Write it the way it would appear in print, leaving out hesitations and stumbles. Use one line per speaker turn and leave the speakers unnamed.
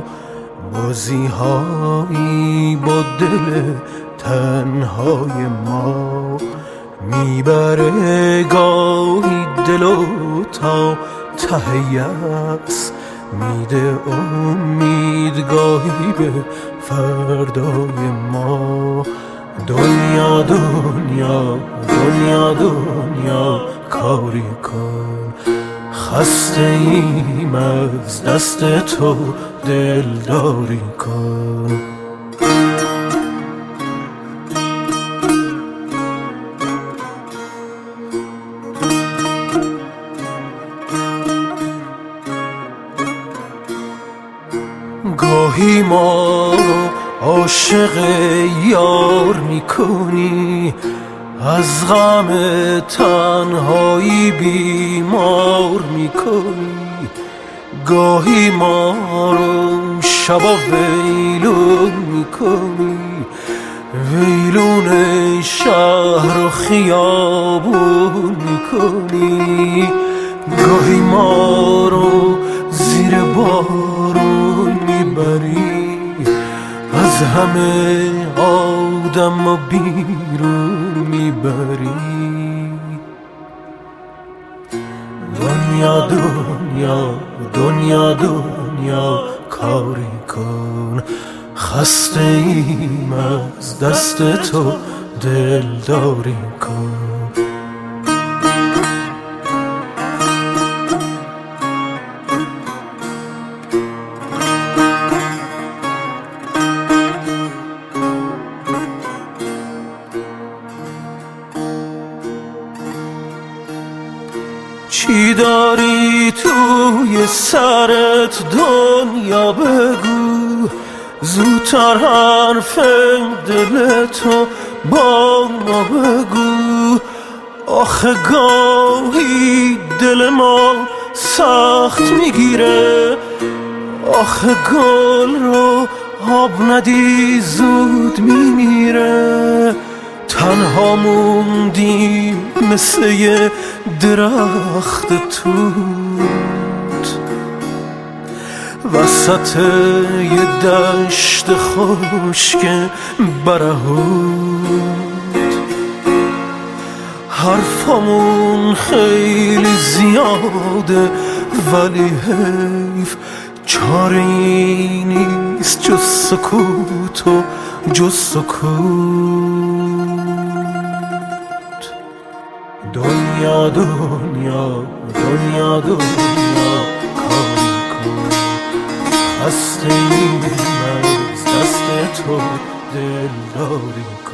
ما بازی هایی با دل تنهای ما میبره گاهی دلو تا ته یأس میده امید گاهی به فردای ما دنیا دنیا دنیا دنیا کاری کن خسته ایم از دست تو دلداری کن گاهی ما عاشق یار میکنی از غم تنهایی بیمار میکنی گاهی ما رو شبا ویلون میکنی ویلون شهر و خیابون میکنی گاهی ما رو زیر بارون میبری از همه آدم و بیرون میبری دنیا دنیا دنیا دنیا کاری کن خسته ایم از دست تو دلداری کن چی داری توی سرت دنیا بگو زودتر حرف دلتو با ما بگو آخه گاهی دل ما سخت میگیره آخه گل رو آب ندی زود میمیره تنها موندیم مثل یه درخت توت وسط یه دشت خشک برهوت حرفامون خیلی زیاده ولی حیف چاره‌ای نیست جز سکوت و جز سکوت دنیا دنیا دنیا دنیا کاری کن خسته ایم از دست تو دلداری کن